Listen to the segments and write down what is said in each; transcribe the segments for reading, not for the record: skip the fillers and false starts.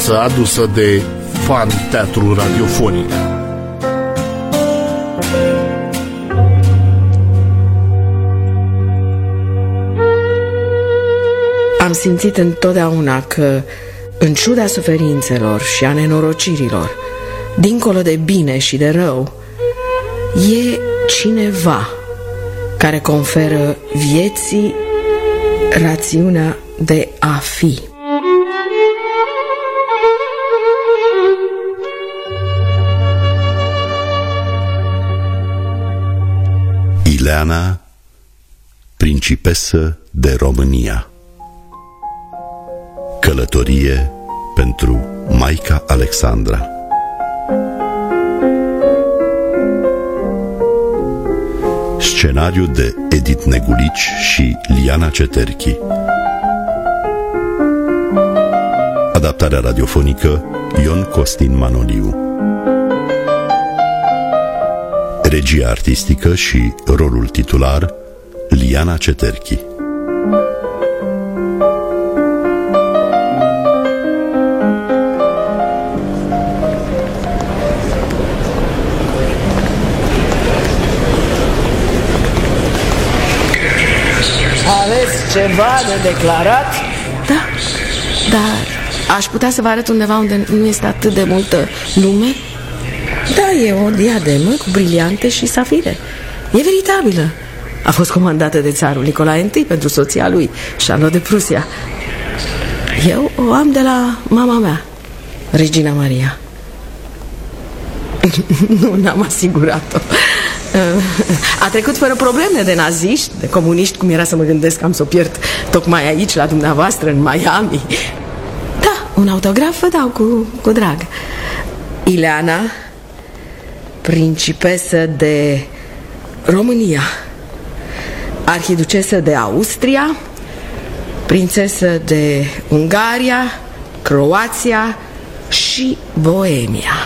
viață adusă de Fan Teatru Radiofonic. Am simțit întotdeauna că, în ciuda suferințelor și a nenorocirilor, dincolo de bine și de rău, e cineva care conferă vieții rațiunea de a fi. Ileana, principesă de România. Călătorie pentru Maica Alexandra. Scenariu de Edith Negulici și Liana Ceterchi. Adaptarea radiofonică Ion Costin Manoliu. Regia artistică și rolul titular Liana Ceterchi. Aveți ceva de declarat? Da, dar aș putea să vă arăt undeva unde nu este atât de multă lume. Da, e o diademă cu briliante și safire. E veritabilă. A fost comandată de țarul Nicolae I pentru soția lui, Charlotte de Prusia. Eu o am de la mama mea, Regina Maria. Nu, n-am asigurat-o. A trecut fără probleme de naziști, de comuniști, cum era să mă gândesc că am să o pierd tocmai aici, la dumneavoastră, în Miami. Da, un autograf vă dau cu drag. Ileana, principesă de România, arhiducesă de Austria, prințesă de Ungaria, Croația și Boemia.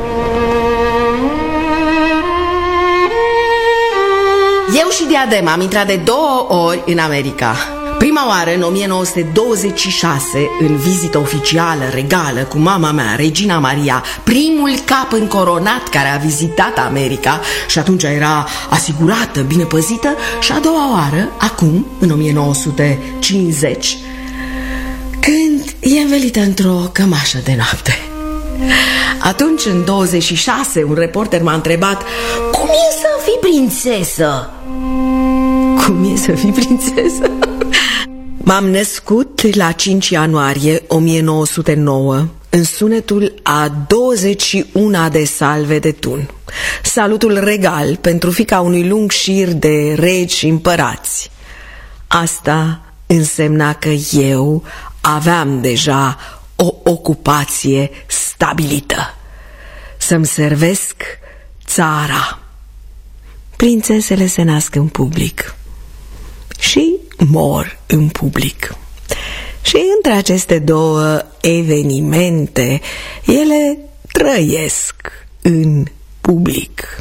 Eu și diadema am intrat de 2 ori în America. Prima oară în 1926, în vizită oficială, regală, cu mama mea, Regina Maria, primul cap încoronat care a vizitat America, și atunci era asigurată, bine păzită. Și a doua oară, acum, în 1950, când e învelită într-o cămașă de noapte. Atunci, în 26, un reporter m-a întrebat: cum e să fii prințesă? Cum e să fii prințesă? M-am născut la 5 ianuarie 1909 în sunetul a 21 de salve de tun, salutul regal pentru fiica unui lung șir de regi și împărați. Asta însemna că eu aveam deja o ocupație stabilită: să-mi servesc țara. Prințesele se nasc în public și mor în public. Și între aceste două evenimente, ele trăiesc în public.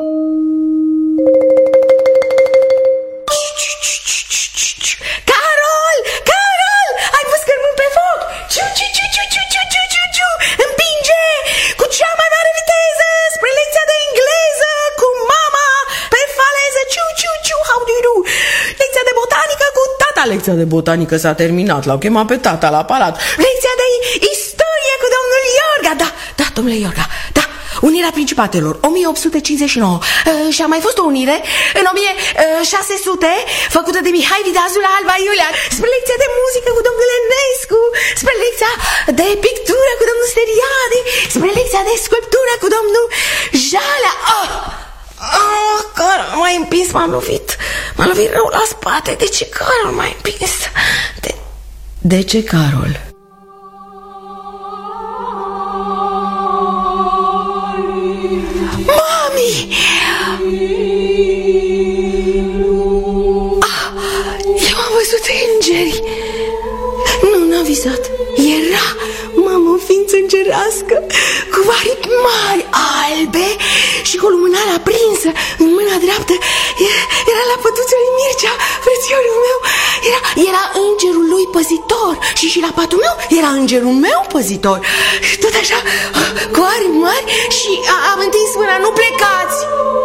Carol! Carol! Ai pus cărbuni pe foc! Împinge cu cea mai mare viteză spre lecția de engleză cu mama pe faleză. How do you do? Lecția de botanică cu tata. Lecția de botanică s-a terminat, l-au chemat pe tata la palat. Lecția de istorie cu domnul Iorga. Da, domnule Iorga, da. Unirea Principatelor, 1859. Și a mai fost o unire în 1600, făcută de Mihai Viteazul la Alba Iulia. Spre lecția de muzică cu domnul Enescu, spre lecția de pictură cu domnul Steriade, spre lecția de sculptură cu domnul Jalea. Carol, m-a împins, m-am lovit rău la spate. De ce, Carol, m-a împins? De ce, Carol? Mami! Eu am văzut îngeri. Nu, n-am visat. Era, mamă, o ființă îngerească cu aripi mari albe și cu o lumânare aprinsă în mâna dreaptă. Era la pătuța lui Mircea, frățiorul meu. era îngerul lui păzitor. Și la patul meu era îngerul meu păzitor. Și tot așa, cu aripi mari, și am întins mâna: nu plecați!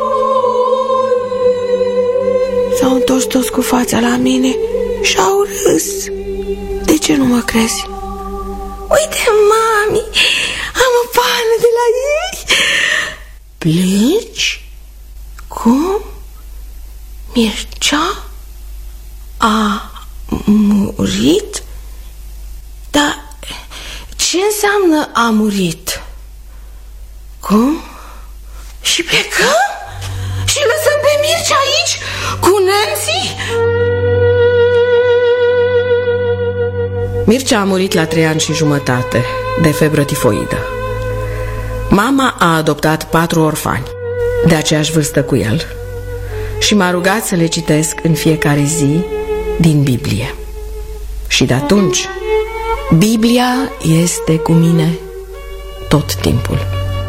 S-au întors toți cu fața la mine și au râs. De ce nu mă crezi? Uite, mami, am o pană de la ei. Pleci? Cum? Mircea a murit? Dar ce înseamnă a murit? Cum? Și plecăm? Și lăsăm pe Mircea aici cu nemții? Mircea a murit la 3 ani și jumătate de febră tifoidă. Mama a adoptat 4 orfani de aceeași vârstă cu el și m-a rugat să le citesc în fiecare zi din Biblie. Și de atunci Biblia este cu mine tot timpul.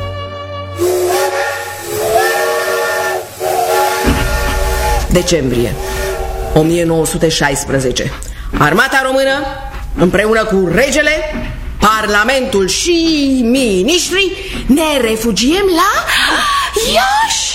Decembrie 1916. Armata română, împreună cu regele, parlamentul și miniștrii, ne refugiem la Iași.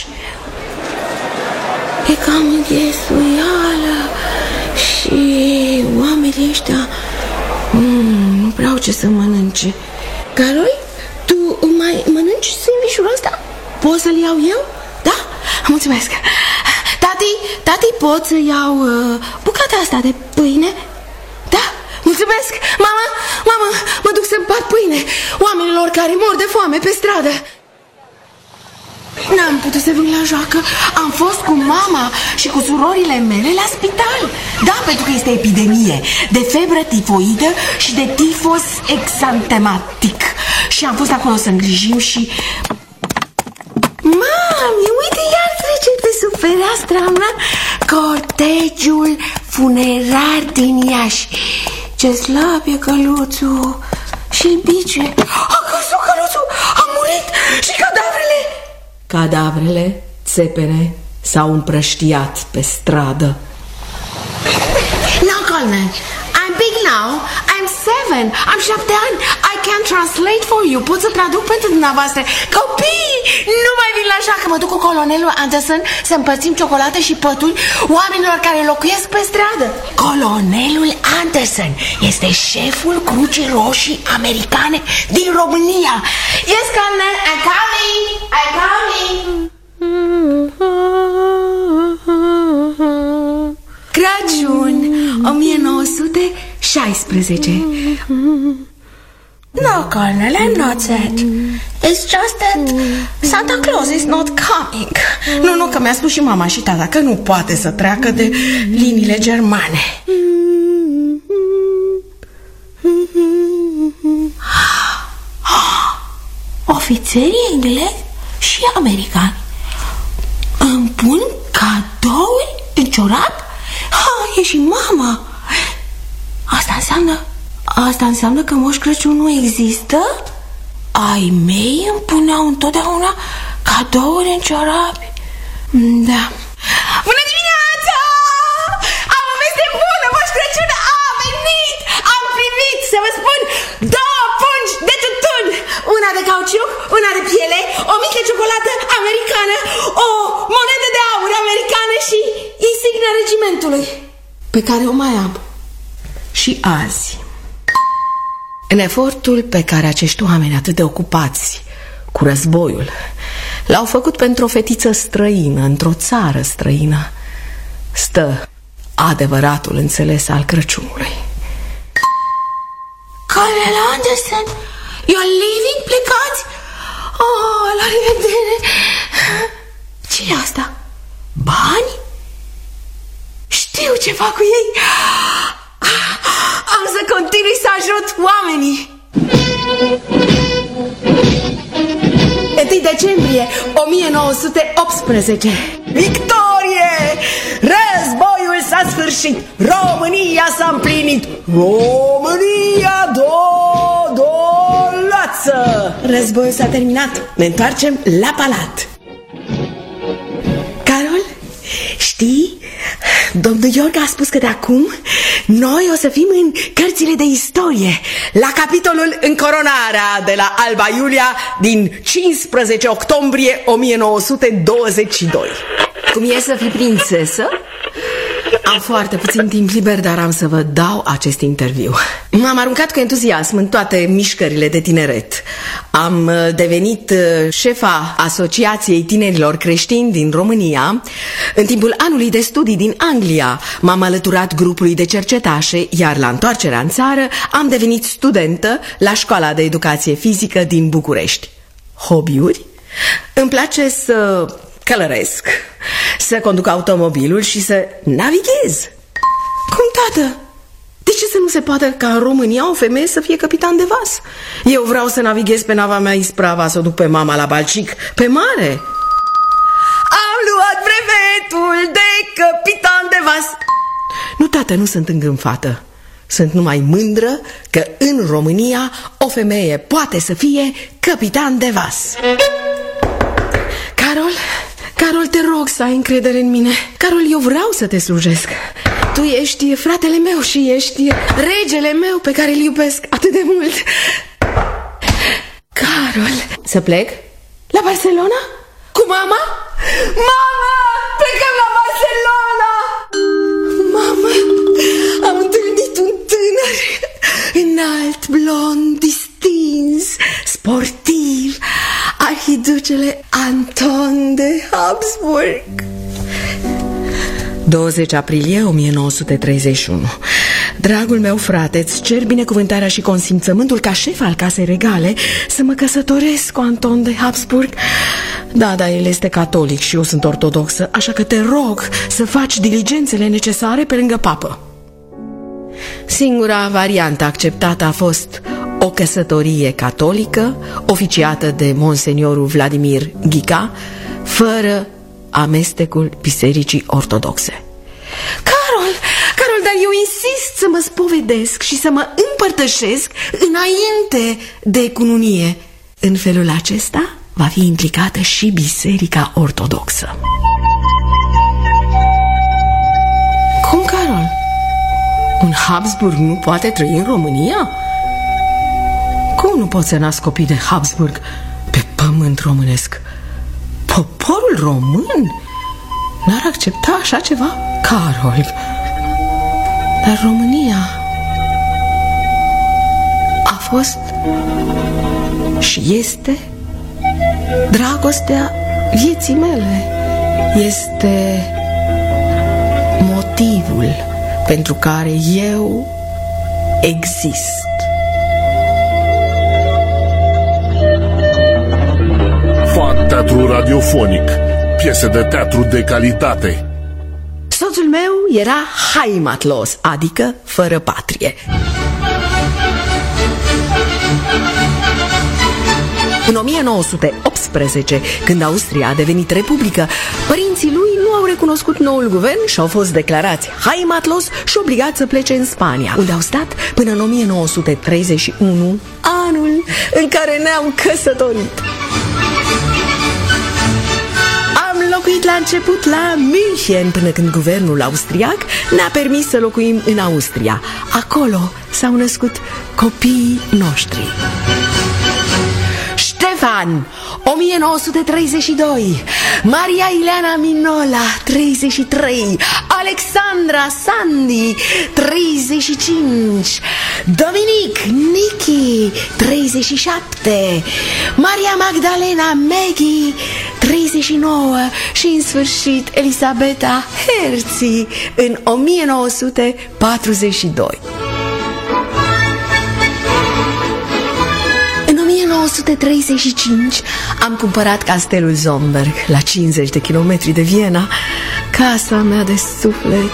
E cam înghesuială și oamenii ăștia nu vreau ce să mănânce. Carol, tu mai mănânci sandvișul ăsta? Poți să-l iau eu? Da? Mulțumesc. Tati, pot să iau bucata asta de pâine? Da, mulțumesc. Mama, mă duc să împart pâine oamenilor care mor de foame pe stradă. N-am putut să vin la joacă. Am fost cu mama și cu surorile mele la spital. Da, pentru că este epidemie de febră tifoidă și de tifos exantematic. Și am fost acolo să îngrijim și... Mami, uite, iar trece pe sub fereastra mea cortegiul funerar din Iași. Ce slab e căluțul și-l bice. A căzut căluțul, a murit. Și cadavrele? Cadavrele, țepene, s-au împrăștiat pe stradă. No, Colonel, I'm big now. I'm 7. Am 7 ani. I can translate for you. Pot să traduc pentru dumneavoastră. Copii, nu mai vin la joacă. Mă duc cu colonelul Anderson să împărțim ciocolată și pături oamenilor care locuiesc pe stradă. Colonelul Anderson este șeful Crucii Roșii Americane din România. Yes, Colonel, I'm coming. I'm coming. Crăciun 1916. No, Colonel, I'm not sad. It's just that Santa Claus is not coming. Nu, că mi-a spus și mama și tata că nu poate să treacă de liniile germane. Ofițerii englezi și americani îmi pun cadouri în ciorap? E și mama. Asta înseamnă că Moș Crăciun nu există? Ai mei îmi puneau întotdeauna cadouri în ciorapi. Da. Bună dimineața! Am o veste bună, Moș Crăciun a venit! Am primit, să vă spun, 2 pungi de tutun. Una de cauciuc, una de piele, o mică ciocolată americană, o monedă de aur americană și insignia regimentului, pe care o mai am și azi. În efortul pe care acești oameni atât de ocupați cu războiul l-au făcut pentru o fetiță străină, într-o țară străină, stă adevăratul înțeles al Crăciunului. Colonel Anderson, you're leaving? Plecați? Oh, la revedere! Ce e asta? Bani? Știu ce fac cu ei. Am să continui să ajut oamenii. 1 decembrie 1918. Victorie! Războiul s-a sfârșit. România s-a împlinit. România dolață! Războiul s-a terminat. Ne întoarcem la palat. Carol, știi, domnul Iorga a spus că de acum Noi o să fim în cărțile de istorie, la capitolul Încoronarea de la Alba Iulia din 15 octombrie 1922. Cum e să fii prințesă? Am foarte puțin timp liber, dar am să vă dau acest interviu. M-am aruncat cu entuziasm în toate mișcările de tineret. Am devenit șefa Asociației Tinerilor Creștini din România. În timpul anului de studii din Anglia m-am alăturat grupului de cercetașe, iar la întoarcerea în țară am devenit studentă la Școala de Educație Fizică din București. Hobby-uri? Îmi place să călăresc, să conduc automobilul și să navighez. Cum, tată? De ce să nu se poate ca în România o femeie să fie capitan de vas? Eu vreau să navighez pe nava mea Isprava, să o duc pe mama la Balcic, pe mare. Am luat brevetul de capitan de vas. Nu, tată, nu sunt îngânfată. Sunt numai mândră că în România o femeie poate să fie capitan de vas. Carol, te rog să ai încredere în mine. Carol, eu vreau să te slujesc. Tu ești fratele meu și ești regele meu pe care îl iubesc atât de mult. Carol, să plec? La Barcelona? Cu mama? Mama, plecăm la Barcelona! Mamă, am întâlnit un tânăr înalt, blond, distins, sportiv, arhiducele Anton de Habsburg. 20 aprilie 1931. Dragul meu frate, îți cer binecuvântarea și consimțământul ca șef al casei regale să mă căsătoresc cu Anton de Habsburg. Da, el este catolic și eu sunt ortodoxă, așa că te rog să faci diligențele necesare pe lângă papă. Singura variantă acceptată a fost o căsătorie catolică, oficiată de monseniorul Vladimir Ghica, fără amestecul bisericii ortodoxe. Carol, dar eu insist să mă spovedesc și să mă împărtășesc înainte de cununie. În felul acesta va fi implicată și biserica ortodoxă. Cum, Carol? Un Habsburg nu poate trăi în România? Cum nu poți să nasc copii de Habsburg pe pământ românesc? Poporul român n-ar accepta așa ceva? Carol, dar România a fost și este dragostea vieții mele. Este motivul pentru care eu exist. Teatru radiofonic. Piese de teatru de calitate. Soțul meu era heimatlos, adică fără patrie. În 1918, când Austria a devenit republică, părinții lui nu au recunoscut noul guvern și au fost declarați heimatlos și obligați să plece în Spania, unde au stat până în 1931, anul în care ne-am căsătorit. Locuit la început la München, până când guvernul austriac ne-a permis să locuim în Austria. Acolo s-au născut copiii noștri. Ștefan, 1932, Maria Ileana Minola, 33, Alexandra Sandy, 35, Dominic Nichi, 37, Maria Magdalena Maggie, 39 și în sfârșit Elisabeta Herzi în 1942. În 1935 am cumpărat castelul Zomberg, la 50 de kilometri de Viena, casa mea de suflet.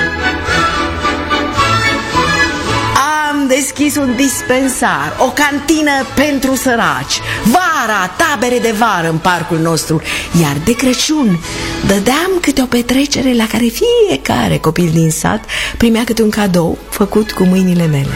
Am deschis un dispensar, o cantină pentru săraci, vara, tabere de vară în parcul nostru, iar de Crăciun dădeam câte o petrecere la care fiecare copil din sat primea câte un cadou făcut cu mâinile mele.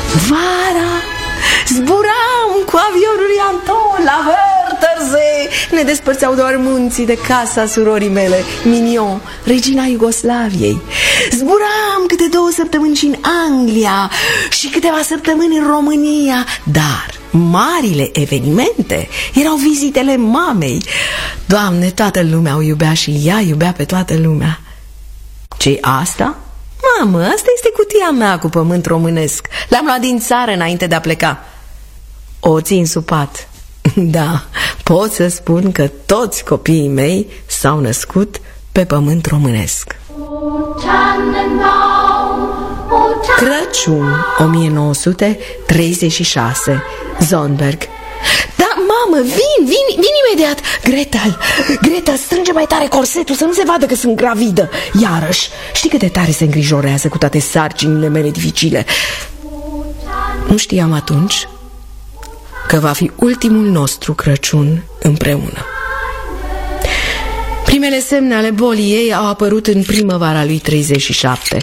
Vara zburam cu avionul lui Anton la Wörthersee, ne ne despărțeau doar munții de casa surorii mele, Mignon, regina Iugoslaviei. Zburam câte 2 săptămâni și în Anglia și câteva săptămâni în România, dar marile evenimente erau vizitele mamei. Doamne, toată lumea o iubea și ea iubea pe toată lumea. Ce-i asta? Mamă, asta este cutia mea cu pământ românesc. L-am luat din țară înainte de a pleca. O țin sub pat. Da, pot să spun că toți copiii mei s-au născut pe pământ românesc. Crăciun 1936, Zonberg. Da, mamă, vin imediat. Gretel, strânge mai tare corsetul să nu se vadă că sunt gravidă. Iarăși, știi cât de tare se îngrijorează cu toate sarcinile mele dificile. Nu știam atunci că va fi ultimul nostru Crăciun împreună. Primele semne ale bolii ei au apărut în primăvara lui 37.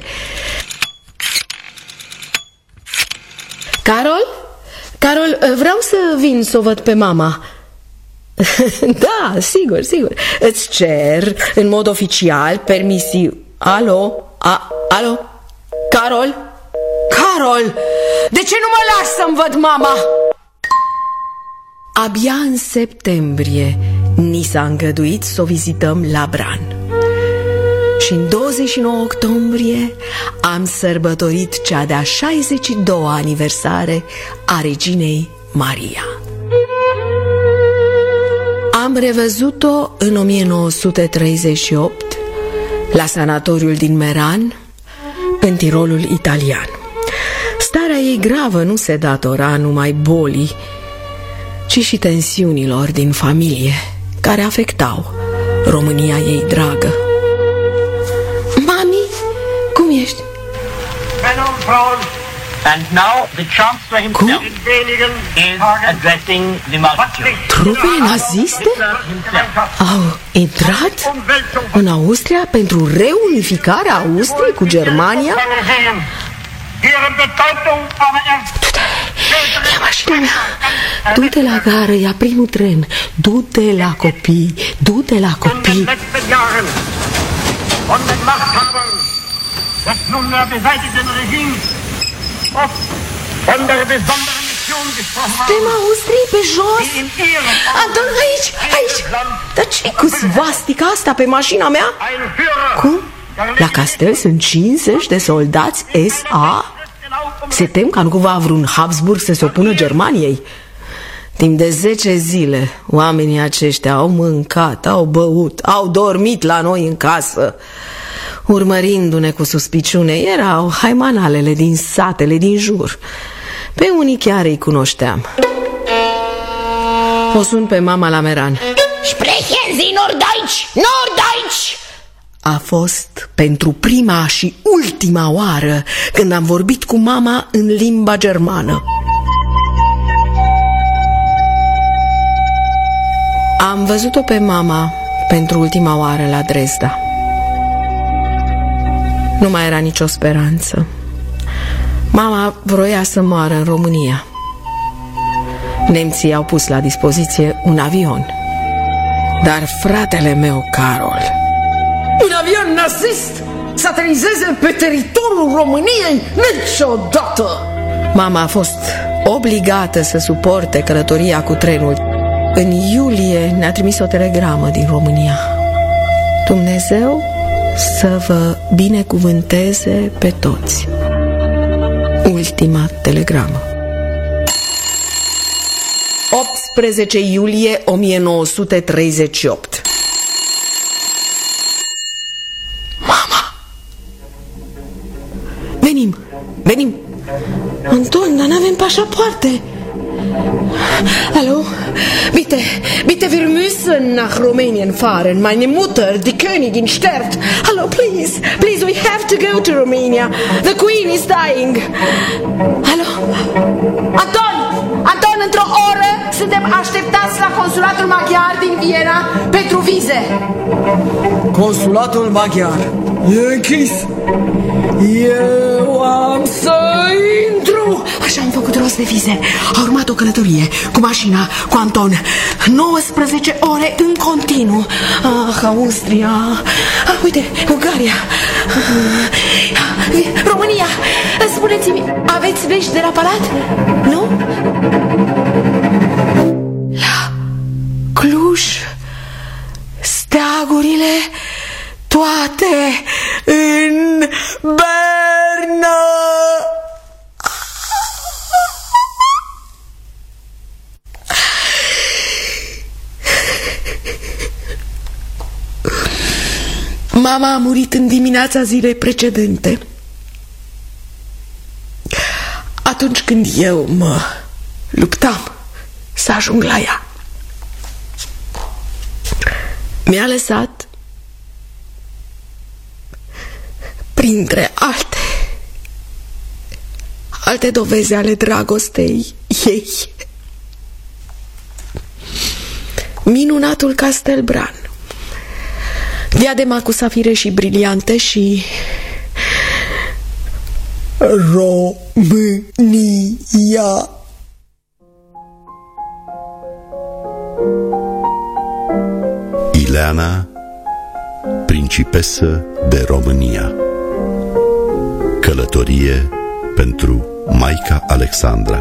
Carol, vreau să vin să o văd pe mama. Da, sigur. Îți cer în mod oficial permisiv. Alo? Carol, de ce nu mă lași să-mi văd mama? Abia în septembrie ni s-a îngăduit să o vizităm la Bran. Și în 29 octombrie am sărbătorit cea de-a 62-a aniversare a reginei Maria. Am revăzut-o în 1938 la sanatoriul din Meran, în Tirolul italian. Starea ei gravă nu se datora numai bolii, ci și tensiunilor din familie care afectau România ei dragă. Mami, cum ești? And now the Chancellor himself is addressing the multitude. Trupele naziste au intrat în Austria pentru reunificarea Austriei cu Germania? Ia mașina mea. Du-te la gară, ia primul tren. Du-te la copii. Suntem Austriei pe jos. Anton, aici. Dar ce cu svastica asta pe mașina mea? Cum? La castel sunt 50 de soldați SA? Se tem ca nu cumva vreun Habsburg să se opună Germaniei. Timp de 10 zile oamenii aceștia au mâncat, au băut, au dormit la noi în casă. Urmărindu-ne cu suspiciune erau haimanalele din satele din jur. Pe unii chiar îi cunoșteam. O sun pe mama la Meran. Sprechen Sie Norddeutsch! A fost pentru prima și ultima oară când am vorbit cu mama în limba germană. Am văzut-o pe mama pentru ultima oară la Dresda. Nu mai era nicio speranță. Mama vroia să moară în România. Nemții au pus la dispoziție un avion. Dar fratele meu, Carol, un avion nazist să aterizeze pe teritoriul României niciodată! Mama a fost obligată să suporte călătoria cu trenul. În iulie ne-a trimis o telegramă din România. Dumnezeu să vă binecuvânteze pe toți. Ultima telegramă. 18 iulie 1938. Mama! Venim! Anton, dar n-avem pașapoarte. Hallo? Bitte, wir müssen nach Rumänien fahren. Meine Mutter, die Königin, stirbt. Hallo, please, we have to go to Romania. The Queen is dying. Hallo? Anton, într-o oră suntem așteptați la consulatul maghiar din Viena pentru vize. Consulatul maghiar e închis. Eu am să intru. Așa am făcut rost de vize. A urmat o călătorie cu mașina, cu Anton. 19 ore în continuu. Austria. Uite, Bulgaria. România. Spuneți-mi, aveți vești de la palat? Nu? La Cluj, steagurile toate în Berna. Mama a murit în dimineața zilei precedente, atunci când eu mă luptam să ajung la ea. Mi-a lăsat, printre alte dovezi ale dragostei ei, minunatul Castelbran, diadema cu safire și briliante și România. Ileana, principesă de România. Călătorie pentru Maica Alexandra.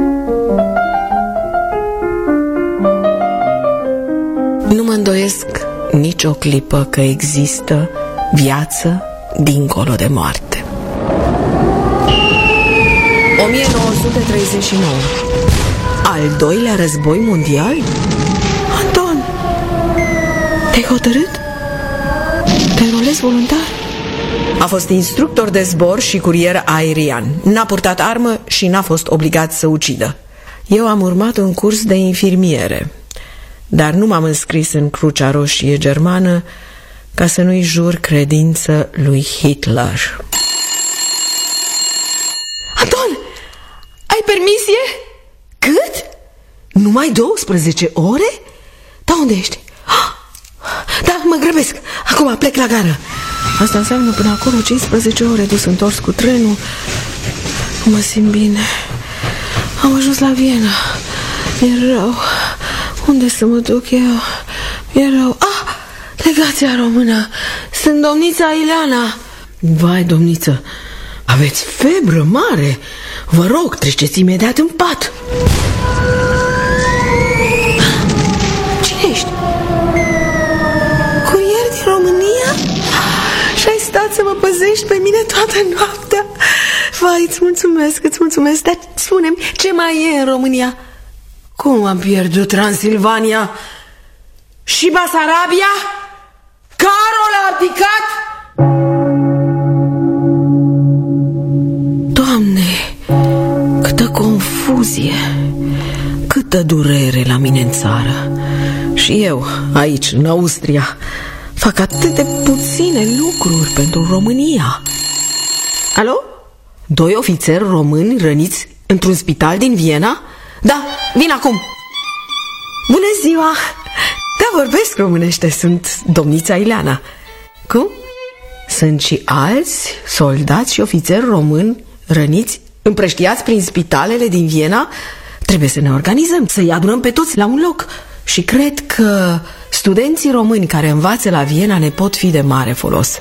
Nu mă îndoiesc nicio clipă că există viață dincolo de moarte. 1939. Al doilea război mondial? Anton, te-ai hotărât? Te înrolezi voluntar? A fost instructor de zbor și curier aerian. N-a purtat armă și n-a fost obligat să ucidă. Eu am urmat un curs de infirmiere, dar nu m-am înscris în Crucea Roșie Germană ca să nu-i jur credință lui Hitler. Anton, ai permisie? Cât? Numai 12 ore? Da, unde ești? Da, mă grăbesc. Acum plec la gară. Asta înseamnă până acolo 15 ore dus întors cu trenul. Mă simt bine. Am ajuns la Viena. Mi-e rău. Unde să mă duc eu? Mi-e rău. Legația română. Sunt domnița Ileana. Vai, domniță, aveți febră mare. Vă rog, treceți imediat în pat. Cine ești? Curier din România? Și ai stat să mă păzești pe mine toată noaptea? Vai, îți mulțumesc. Dar spune-mi, ce mai e în România? Cum am pierdut Transilvania? Și Basarabia? Carol a abdicat? Doamne, câtă confuzie, câtă durere la mine în țară. Și eu, aici, în Austria, fac atât de puține lucruri pentru România. Alo? 2 ofițeri români răniți într-un spital din Viena? Da, vin acum. Bună ziua! Da, vorbesc românește, sunt domnița Ileana. Cum? Sunt și alți soldați și ofițeri români răniți, împrăștiați prin spitalele din Viena? Trebuie să ne organizăm, să-i adunăm pe toți la un loc. Și cred că studenții români care învață la Viena ne pot fi de mare folos.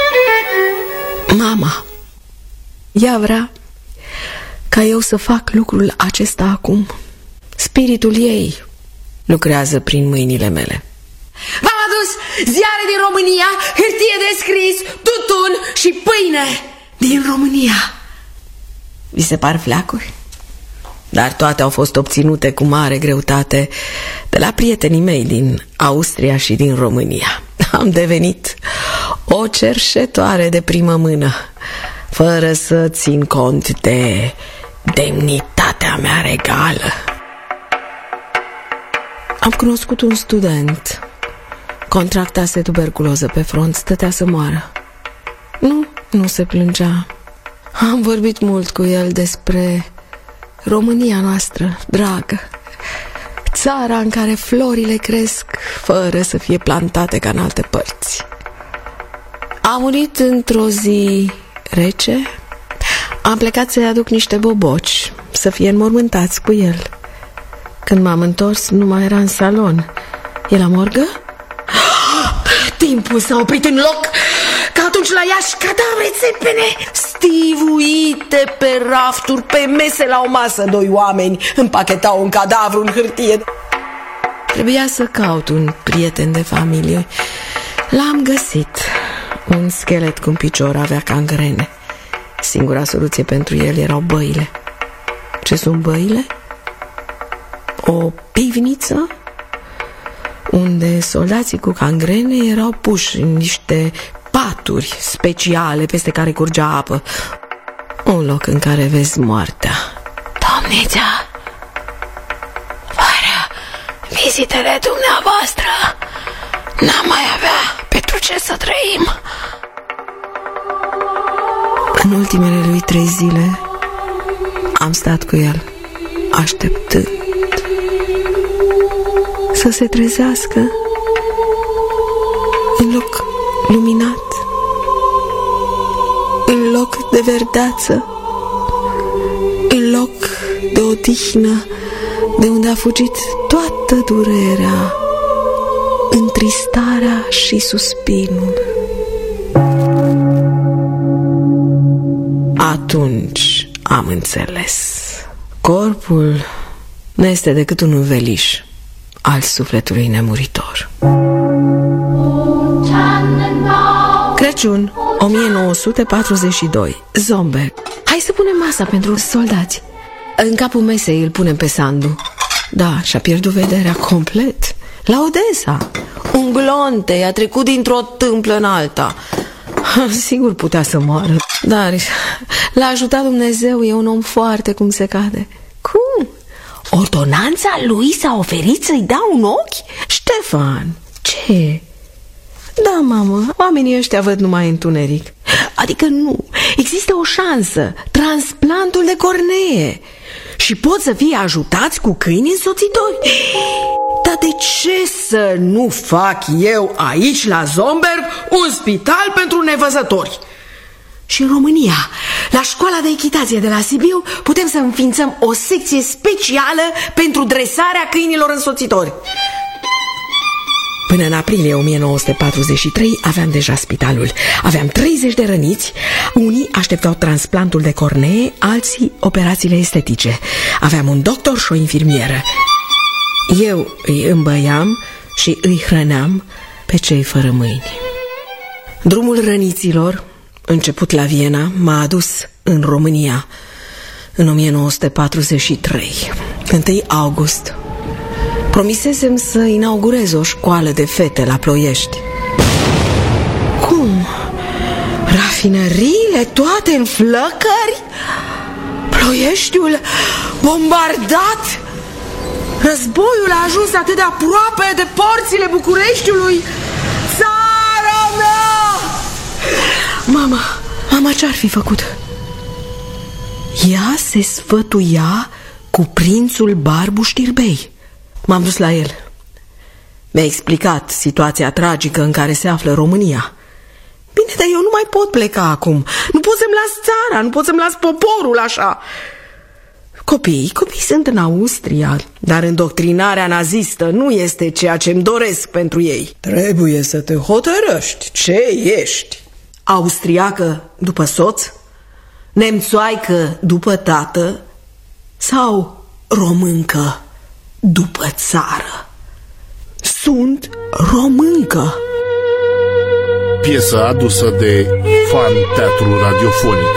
Mama, ea vrea ca eu să fac lucrul acesta acum. Spiritul ei lucrează prin mâinile mele. V-am adus ziare din România, hârtie de scris, tutun și pâine din România. Vi se par fleacuri? Dar toate au fost obținute cu mare greutate de la prietenii mei din Austria și din România. Am devenit o cerșetoare de primă mână, fără să țin cont de demnitatea mea regală. Am cunoscut un student, contractase tuberculoză pe front, stătea să moară. Nu se plângea. Am vorbit mult cu el despre România noastră, dragă, țara în care florile cresc fără să fie plantate ca în alte părți. A murit într-o zi rece. Am plecat să-i aduc niște boboci să fie înmormântați cu el. Când m-am întors, nu mai era în salon. E la morgă? Timpul s-a oprit în loc, că atunci la Iași cadavre țepene, stivuite pe rafturi, pe mese la o masă. 2 oameni împachetau un cadavru în hârtie. Trebuia să caut un prieten de familie. L-am găsit. Un schelet cu un picior, avea gangrene. Singura soluție pentru el erau băile. Ce sunt băile? O pivniță unde soldații cu gangrene erau puși în niște paturi speciale peste care curgea apă. Un loc în care vezi moartea. Domnița, fără vizitele dumneavoastră n-am mai avea pentru ce să trăim. În ultimele lui 3 zile am stat cu el, așteptând să se trezească în loc luminat, în loc de verdeață, în loc de odihnă, de unde a fugit toată durerea, întristarea și suspinul. Atunci am înțeles. Corpul nu este decât un înveliș al sufletului nemuritor. Crăciun 1942. Zomberg. Hai să punem masa pentru soldați. În capul mesei îl punem pe Sandu. Da, și-a pierdut vederea complet. La Odessa. Un glonte a trecut dintr-o tâmplă în alta. Sigur putea să moară, dar l-a ajutat Dumnezeu. E un om foarte cum se cade. Cum? Ordonanța lui s-a oferit să-i dea un ochi? Ștefan, ce? Da, mamă, oamenii ăștia văd numai întuneric. Adică nu, există o șansă. Transplantul de cornee. Și pot să fie ajutați cu câini însoțitori. Dar de ce să nu fac eu aici la Zomberg un spital pentru nevăzători? Și în România, la școala de echitație de la Sibiu, putem să înființăm o secție specială pentru dresarea câinilor însoțitori. Până în aprilie 1943 aveam deja spitalul. Aveam 30 de răniți. Unii așteptau transplantul de cornee, alții operațiile estetice. Aveam un doctor și o infirmieră. Eu îi îmbăiam și îi hrăneam pe cei fără mâini. Drumul răniților, început la Viena, m-a adus în România în 1943, 1 august. Promisesem să inaugurez o școală de fete la Ploiești. Cum? Rafinăriile toate în flăcări? Ploieștiul bombardat? Războiul a ajuns atât de aproape de porțile Bucureștiului? Țara mea! Mama ce-ar fi făcut? Ea se sfătuia cu prințul Barbu Știrbei. M-am dus la el. Mi-a explicat situația tragică în care se află România. Bine, dar eu nu mai pot pleca acum. Nu pot să-mi las țara, nu pot să-mi las poporul așa. Copiii sunt în Austria, dar îndoctrinarea nazistă nu este ceea ce-mi doresc pentru ei. Trebuie să te hotărăști ce ești. Austriacă după soț? Nemțoaică după tată? Sau româncă după țară? Sunt româncă. Piesă adusă de Fan Teatru Radiofonic.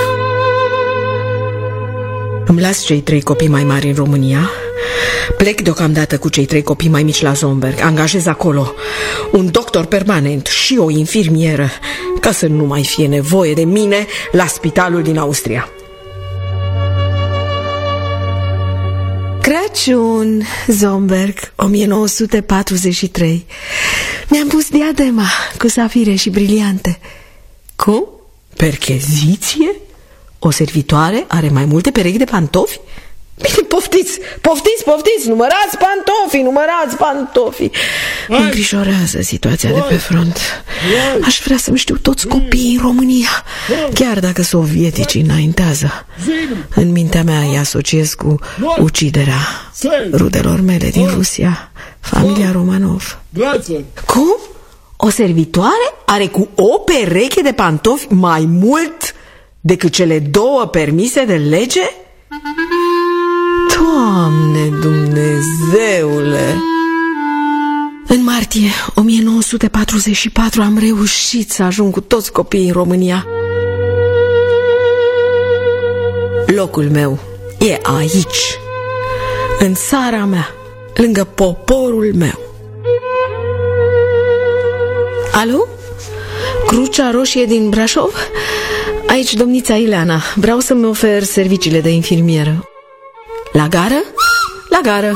Îmi las cei 3 copii mai mari în România. Plec deocamdată cu cei 3 copii mai mici la Zomberg. Angajez acolo un doctor permanent și o infirmieră, ca să nu mai fie nevoie de mine la spitalul din Austria. Crăciun, Zomberg, 1943. Mi-am pus diadema cu safire și briliante. Cum? Percheziție? O servitoare are mai multe perechi de pantofi? Bine, poftiți, numărați pantofii. Mă îngrijorează situația de pe front. Aș vrea să-mi știu toți copiii în România, chiar dacă sovieticii înaintează. În mintea mea îi asociez cu uciderea rudelor mele din Rusia, familia Romanov. Cum? O servitoare are cu o pereche de pantofi mai mult decât cele 2 permise de lege? Doamne Dumnezeule! În martie 1944 am reușit să ajung cu toți copiii în România. Locul meu e aici, în țara mea, lângă poporul meu. Alo? Crucea Roșie din Brașov? Aici domnița Ileana. Vreau să-mi ofer serviciile de infirmieră. La gară? La gară.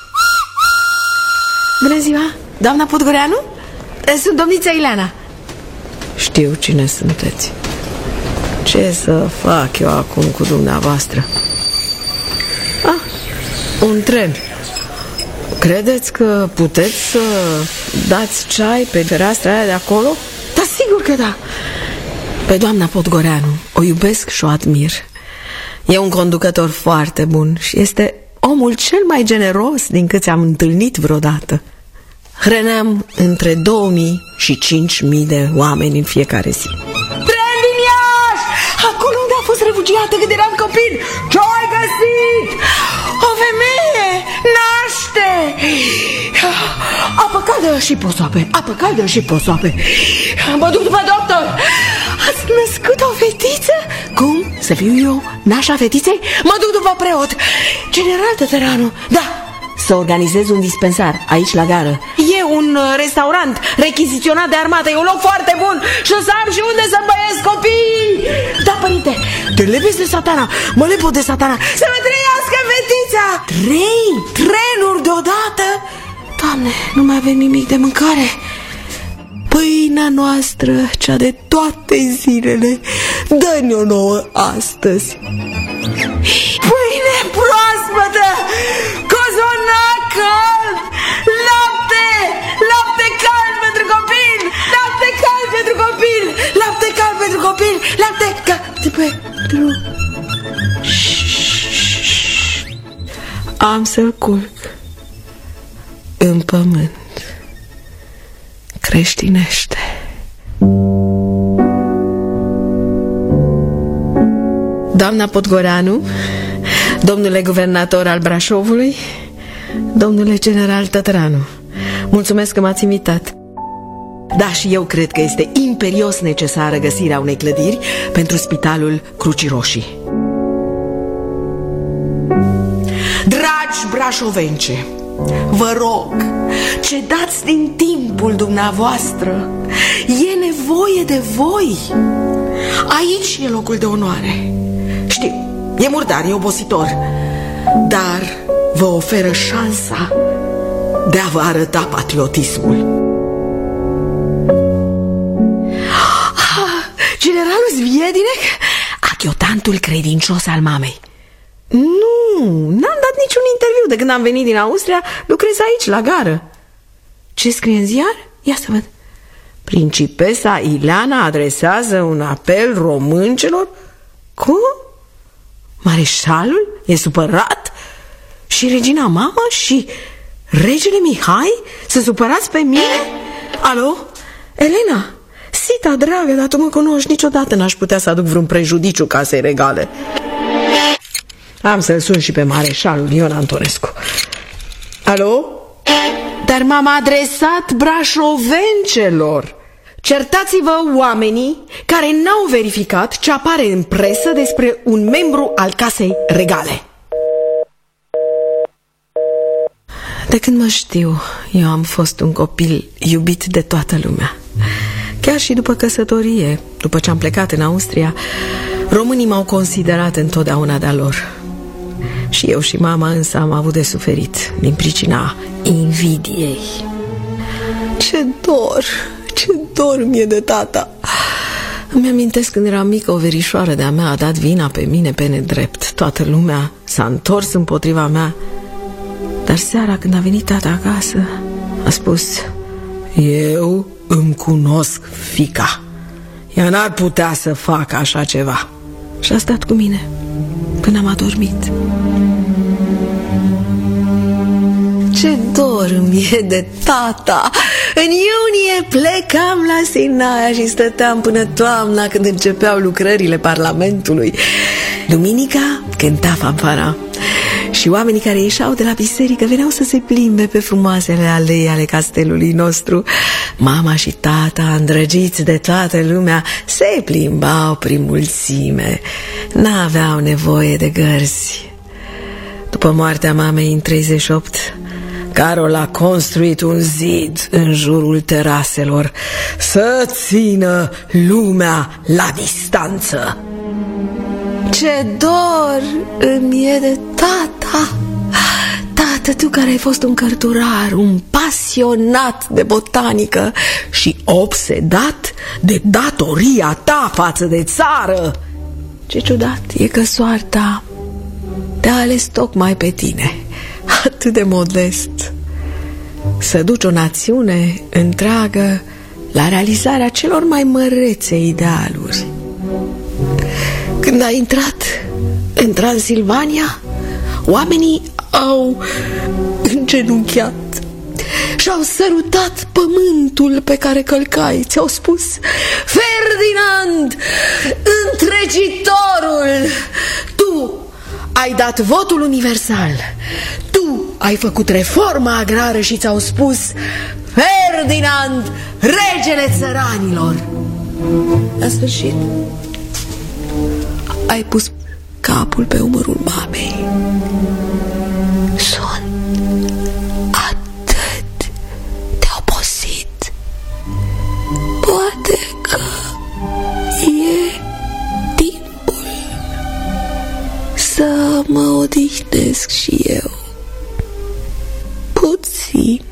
Bună ziua, doamna Podgoreanu? Sunt domnița Ileana. Știu cine sunteți. Ce să fac eu acum cu dumneavoastră? Un tren. Credeți că puteți să dați ceai pe fereastra aia de acolo? Da, sigur că da. Pe doamna Podgoreanu o iubesc și o admir. E un conducător foarte bun și este omul cel mai generos din câți am întâlnit vreodată. Hrăneam între 2000 și 5000 de oameni în fiecare zi. Tren din Iași! Acolo unde a fost refugiată când eram copil. Ce-ai găsit? O femeie naște! Apă caldă și posoape, apă caldă și posoape. Mă duc după doctor. Ați născut o fetiță? Cum? Să fiu eu nașa fetiței? Mă duc după preot. General Tătăranu. Da, să organizez un dispensar aici la gară. E un restaurant rechiziționat de armată. E un loc foarte bun și o să am și unde să băiesc copii. Da, părinte, te lepezi de Satana. Mă lepot de Satana. Să mă trăiască fetița. 3 trenuri deodată. Doamne, nu mai avem nimic de mâncare. Pâinea noastră, cea de toate zilele, dă-ne-o nouă astăzi. Pâine proaspătă, cozonac cald, lapte, lapte cald pentru copil, lapte cald pentru copil, lapte cald pentru copil, lapte cald pentru... Am să-l culc în pământ creștinește. Doamna Podgoreanu, domnule guvernator al Brașovului, domnule general Tătăranu, mulțumesc că m-ați invitat. Da, și eu cred că este imperios necesară găsirea unei clădiri pentru Spitalul Crucii Roșii. Dragi brașovence, vă rog, cedați din timpul dumneavoastră. E nevoie de voi. Aici e locul de onoare. Știu, e murdar, e obositor, dar vă oferă șansa de a vă arăta patriotismul. Generalul Zviedinec, achiotantul credincios al mamei. Nu, n-am dat niciun interviu de când am venit din Austria. Lucrez aici, la gară. Ce scrie în ziar? Ia să văd. Principesa Ileana adresează un apel româncelor? Cum? Mareșalul e supărat? Și regina mamă și regele Mihai sunt supărați pe mine? Alo? Elena? Sita, dragă, dar tu mă cunoști, niciodată n-aș putea să aduc vreun prejudiciu casei regale. Am să-l sun și pe mareșalul Ion Antonescu. Alo? Dar m-am adresat brașovencelor. Certați-vă oamenii care n-au verificat ce apare în presă despre un membru al casei regale. De când mă știu, eu am fost un copil iubit de toată lumea. Chiar și după căsătorie, după ce am plecat în Austria, românii m-au considerat întotdeauna de-a lor. Și eu și mama însă am avut de suferit din pricina invidiei. Ce dor mi-e de tata. Îmi amintesc când eram mică, o verișoară de-a mea a dat vina pe mine pe nedrept. Toată lumea s-a întors împotriva mea. Dar seara, când a venit tata acasă, a spus: eu îmi cunosc fiica. Ea n-ar putea să facă așa ceva. Și a stat cu mine până am adormit. Ce dor îmi e de tata! În iunie plecam la Sinaia și stăteam până toamna, când începeau lucrările Parlamentului. Duminica cânta fanfara și oamenii care ieșeau de la biserică veneau să se plimbe pe frumoasele alei ale castelului nostru. Mama și tata, îndrăgiți de toată lumea, se plimbau prin mulțime. N-aveau nevoie de gărzi. După moartea mamei în 38, Carol a construit un zid în jurul teraselor să țină lumea la distanță. Ce dor îmi e de tata! Tată, tu care ai fost un cărturar, un pasionat de botanică și obsedat de datoria ta față de țară! Ce ciudat e că soarta te-a ales tocmai pe tine, atât de modest, să duci o națiune întreagă la realizarea celor mai mărețe idealuri. Când ai intrat în Transilvania, oamenii au îngenunchiat și-au sărutat pământul pe care călcai. Ți-au spus: Ferdinand, întregitorul, tu ai dat votul universal, tu ai făcut reforma agrară și ți-au spus: Ferdinand, regele țăranilor. La sfârșit ai pus capul pe umărul mamei. Sunt atât de obosit. Poate că e timpul să mă odihnesc și eu puțin.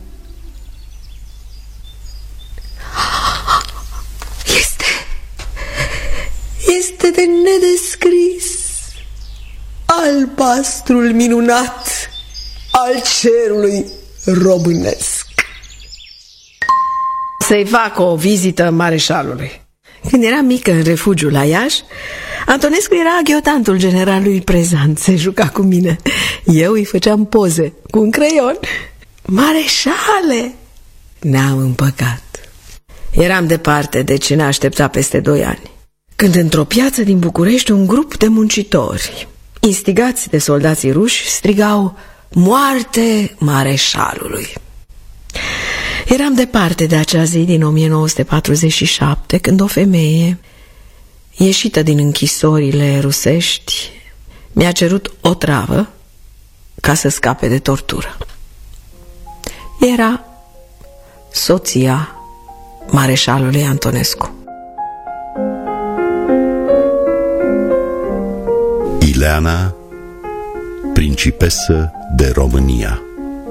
Este de nedescris albastrul minunat al cerului românesc. Să-i fac o vizită mareșalului. Când eram mică în refugiu la Iași, Antonescu era aghiotantul generalului Prezant. Se juca cu mine. Eu îi făceam poze cu un creion. Mareșale! Ne-am împăcat. Eram departe de ce ne aștepta peste 2 ani, când într-o piață din București un grup de muncitori, instigați de soldații ruși, strigau: moarte mareșalului! Eram departe de acea zi din 1947, când o femeie, ieșită din închisorile rusești, mi-a cerut o travă ca să scape de tortură. Era soția mareșalului Antonescu. Ileana, principesă de România.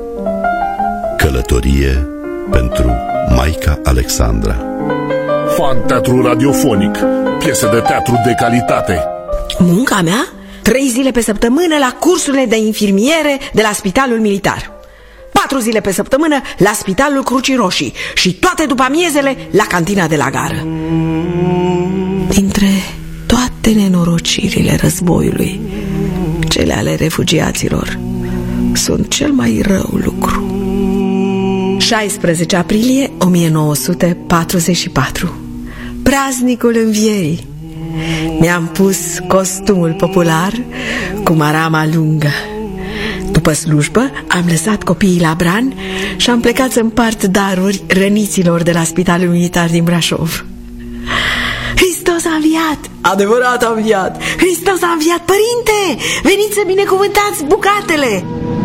Călătorie pentru Maica Alexandra. Fan teatru radiofonic. Piese de teatru de calitate. Munca mea? 3 zile pe săptămână la cursurile de infirmiere de la Spitalul Militar, 4 zile pe săptămână la Spitalul Crucii Roșii și toate după amiezele la cantina de la gară. Dintre toate nenorocirile războiului, cele ale refugiaților sunt cel mai rău lucru. 16 aprilie 1944, praznicul învierii. Mi-am pus costumul popular cu marama lungă. După slujbă am lăsat copiii la Bran și am plecat să împart daruri răniților de la Spitalul Militar din Brașov. Hristos a înviat! Adevărat a înviat! Hristos a înviat! Părinte, veniți să binecuvântați bucatele!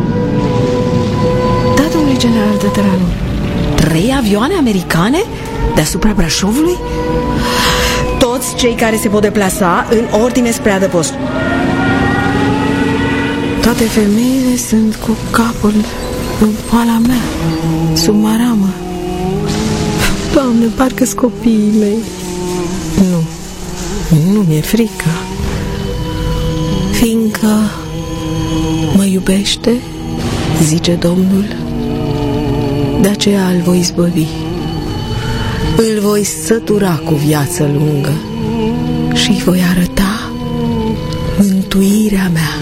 Da, domnule general Tătăranu, 3 avioane americane deasupra Brașovului? Toți cei care se pot deplasa în ordine spre adăpost. Toate femeile sunt cu capul în poala mea, sub maramă. Doamne, parcă-s copiii mei. Nu mi-e frică, fiindcă Mă iubește, zice Domnul, de aceea îl voi izbăvi. Îl voi sătura cu viață lungă și îi voi arăta mântuirea mea.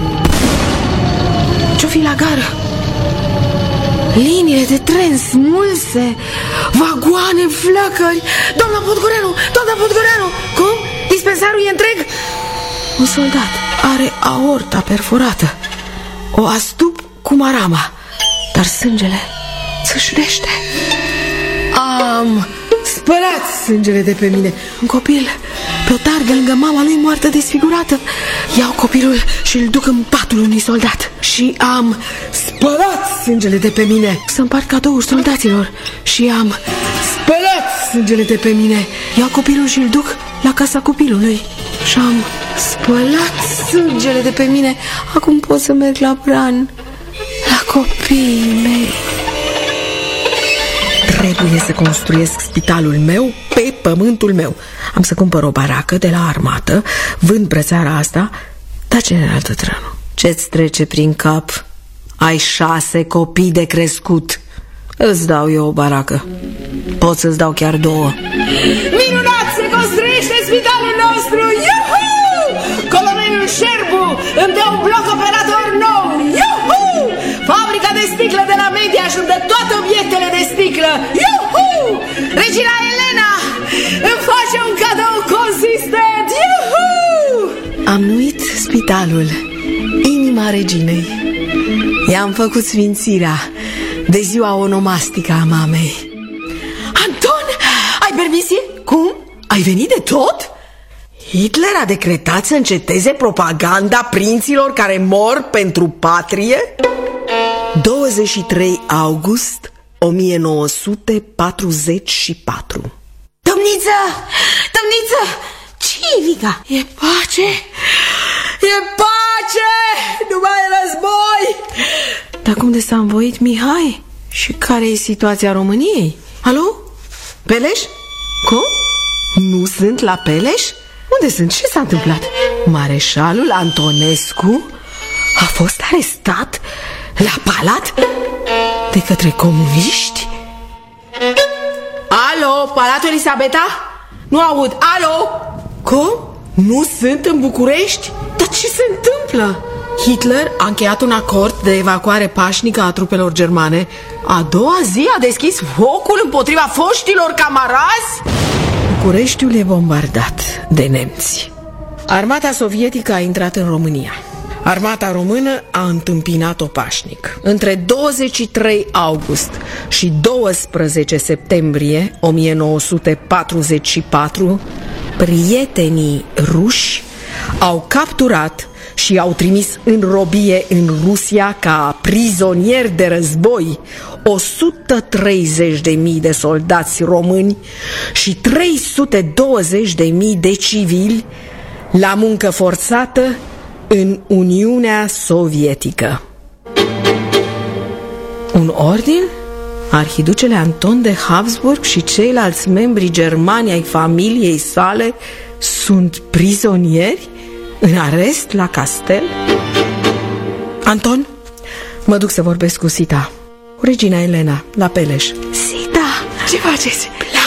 Ce-o fi la gară? Liniile de tren smulse, vagoane, flăcări. Doamna Podgoreanu! Cum? Dispensarul e întreg? Un soldat are aorta perforată, o astup cu marama, dar sângele țâșnește. Am spălat sângele de pe mine. Un copil pe o targă lângă mama lui moartă desfigurată. Iau copilul și îl duc în patul unui soldat. Și am spălat sângele de pe mine. Să împart cadouri soldaților. Și am spălat sângele de pe mine. Iau copilul și îl duc la casa copilului. Și am spălat sângele de pe mine. Acum pot să merg la Bran, la copiii mei. Trebuie să construiesc spitalul meu pe pământul meu. Am să cumpăr o baracă de la armată, vând brățara asta. Dar, general Tătrănu, ce-ți trece prin cap? Ai 6 copii de crescut. Îți dau eu o baracă. Pot să-ți dau chiar 2. Minunat, se construiește spitalul nostru! Iuhu! Colonelul Șerbu îmi dă un bloc operator nou! Iuhu! Fabrica de sticlă de la Mediaș îmi dă toate obiectele de sticlă! Iuhu! Regina Elena îmi face un cadou consistent! Iuhu! Am nuit spitalul Inima Reginei. I-am făcut sfințirea de ziua onomastică a mamei. Anton, ai permisie? Cum? Ai venit de tot? Hitler a decretat să înceteze propaganda prinților care mor pentru patrie? 23 august 1944. Domniță! Ce-i, Vica? E pace! Nu mai e război! Dar cum de s-a învoit Mihai? Și care e situația României? Alo? Peleș? Cum? Nu sunt la Peleș? Unde sunt? Ce s-a întâmplat? Mareșalul Antonescu a fost arestat la palat de către comuniști? Alo, Palatul Elisabeta? Nu aud, alo? Cum? Nu sunt în București? Dar ce se întâmplă? Hitler a încheiat un acord de evacuare pașnică a trupelor germane. A doua zi a deschis focul împotriva foștilor camarazi? Bucureștiul e bombardat de nemți. Armata sovietică a intrat în România. Armata română a întâmpinat-o pașnic. Între 23 august și 12 septembrie 1944, prietenii ruși au capturat și au trimis în robie în Rusia ca prizonieri de război 130.000 de soldați români și 320.000 de civili la muncă forțată în Uniunea Sovietică. Un ordin? Arhiducele Anton de Habsburg și ceilalți membri germani ai familiei sale sunt prizonieri în arest la castel? Anton, mă duc să vorbesc cu Sita, cu regina Elena, la Peleș. Sita, ce faceți?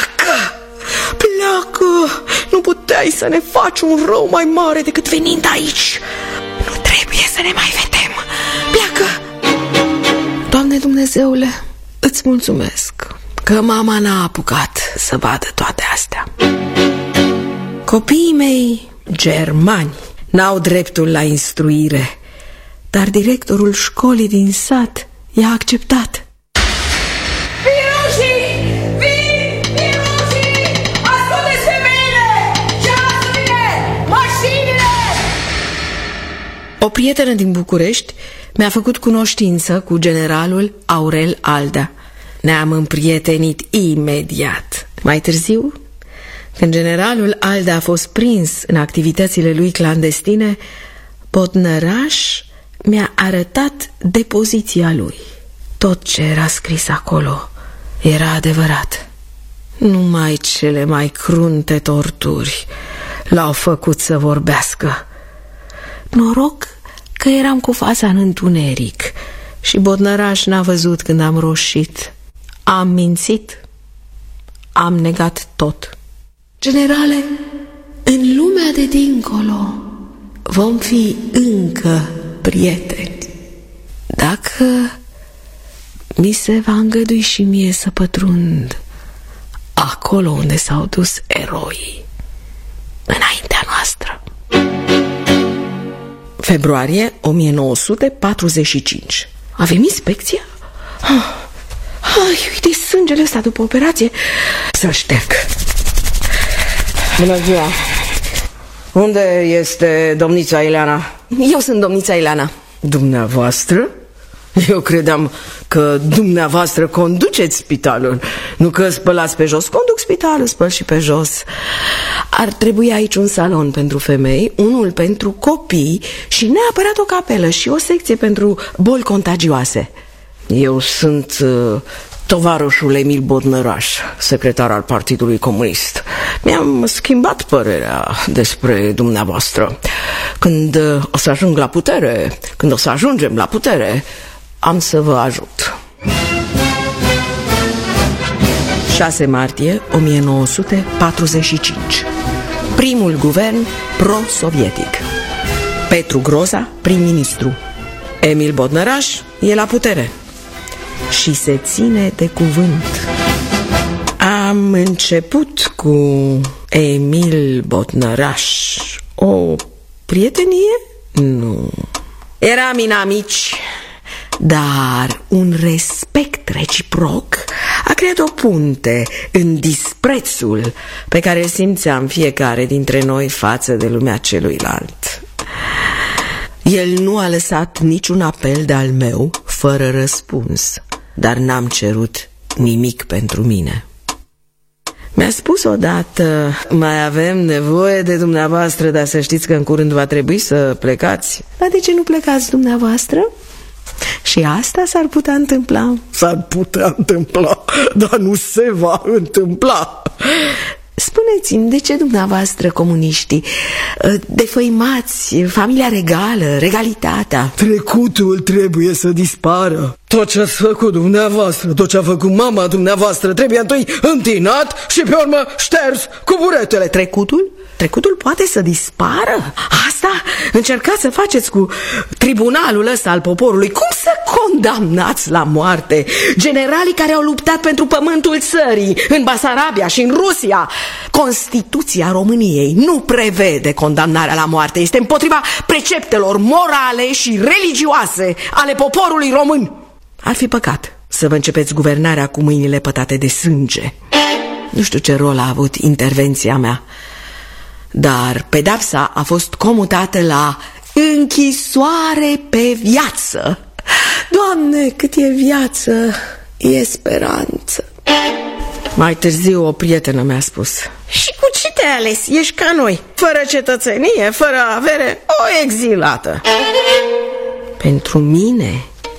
Pleacă! Nu puteai să ne faci un rău mai mare decât venind aici. Nu trebuie să ne mai vedem. Pleacă! Doamne Dumnezeule, îți mulțumesc că mama n-a apucat să vadă toate astea. Copiii mei germani n-au dreptul la instruire, dar directorul școlii din sat i-a acceptat. Virușii! Virușii! Ascultă-ți femeile! Ceasurile! Mașinile! O prietenă din București mi-a făcut cunoștință cu generalul Aurel Aldea. Ne-am împrietenit imediat. Mai târziu, când generalul Aldea a fost prins în activitățile lui clandestine, Bodnăraș mi-a arătat depoziția lui. Tot ce era scris acolo era adevărat. Numai cele mai crunte torturi l-au făcut să vorbească. Noroc că eram cu fața în întuneric și Bodnăraș n-a văzut când am roșit. Am mințit, am negat tot. Generale, în lumea de dincolo vom fi încă prieteni, dacă mi se va îngădui și mie să pătrund acolo unde s-au dus eroii înaintea noastră. Februarie 1945. Avem inspecția? Ai, uite sângele ăsta după operație. Să-l șterg. Bună ziua! Unde este domnița Ileana? Eu sunt domnița Ileana. Dumneavoastră? Eu credeam că dumneavoastră conduceți spitalul, nu că spălați pe jos. Conduc spitalul, spăl și pe jos. Ar trebui aici un salon pentru femei, unul pentru copii și neapărat o capelă și o secție pentru boli contagioase. Eu sunt tovarășul Emil Bodnăraș, secretar al Partidului Comunist. Mi-am schimbat părerea despre dumneavoastră. Când o să ajung la putere, când o să ajungem la putere, am să vă ajut. 6 martie 1945. Primul guvern pro-sovietic. Petru Groza, prim-ministru. Emil Bodnăraș e la putere și se ține de cuvânt. Am început cu Emil Bodnăraș o prietenie? Nu. Eram inamici, dar un respect reciproc a creat o punte în disprețul pe care îl simțeam fiecare dintre noi față de lumea celuilalt. El nu a lăsat niciun apel de-al meu fără răspuns, dar n-am cerut nimic pentru mine. Mi-a spus odată: mai avem nevoie de dumneavoastră, dar să știți că în curând va trebui să plecați. Dar de ce nu plecați dumneavoastră? Și asta s-ar putea întâmpla. S-ar putea întâmpla, dar nu se va întâmpla. Spuneți-mi, de ce dumneavoastră, comuniștii, defăimați familia regală, regalitatea? Trecutul trebuie să dispară. Tot ce ați făcut dumneavoastră, tot ce a făcut mama dumneavoastră, trebuie întâi întinat și pe urmă șters cu buretele. Trecutul? Trecutul poate să dispară? Asta încercați să faceți cu tribunalul ăsta al poporului. Cum să condamnați la moarte generalii care au luptat pentru pământul țării în Basarabia și în Rusia? Constituția României nu prevede condamnarea la moarte. Este împotriva preceptelor morale și religioase ale poporului român. Ar fi păcat să vă începeți guvernarea cu mâinile pătate de sânge. Nu știu ce rol a avut intervenția mea, dar pedapsa a fost comutată la închisoare pe viață. Doamne, cât e viață, e speranță. Mai târziu o prietenă mi-a spus: și cu ce te-ai ales? Ești ca noi, fără cetățenie, fără avere, o exilată. Pentru mine,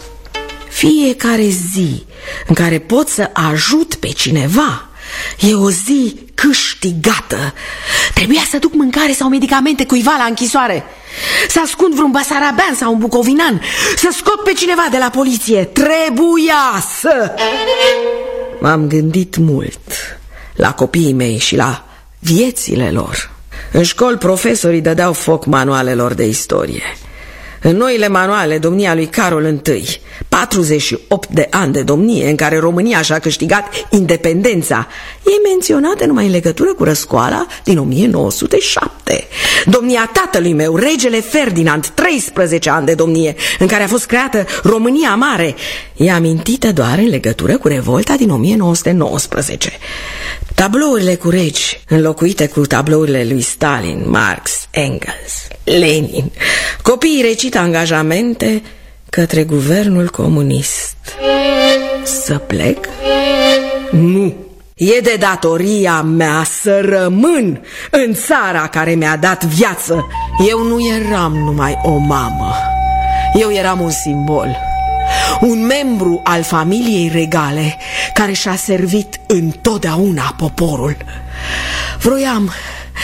fiecare zi în care pot să ajut pe cineva e o zi câștigată. Trebuia să duc mâncare sau medicamente cuiva la închisoare, să ascund vreun basarabean sau un bucovinan, să scot pe cineva de la poliție. Trebuia să... M-am gândit mult la copiii mei și la viețile lor. În școli profesorii dădeau foc manualelor de istorie. În noile manuale, domnia lui Carol I, 48 de ani de domnie în care România și-a câștigat independența, e menționată numai în legătură cu răscoala din 1907. Domnia tatălui meu, regele Ferdinand, 13 ani de domnie, în care a fost creată România Mare, e amintită doar în legătură cu revolta din 1919. Tablourile cu regi, înlocuite cu tablourile lui Stalin, Marx, Engels, Lenin. Copiii recită angajamente către guvernul comunist. Să plec? Nu. E de datoria mea să rămân în țara care mi-a dat viață. Eu nu eram numai o mamă. Eu eram un simbol, un membru al familiei regale care și-a servit întotdeauna poporul. Vroiam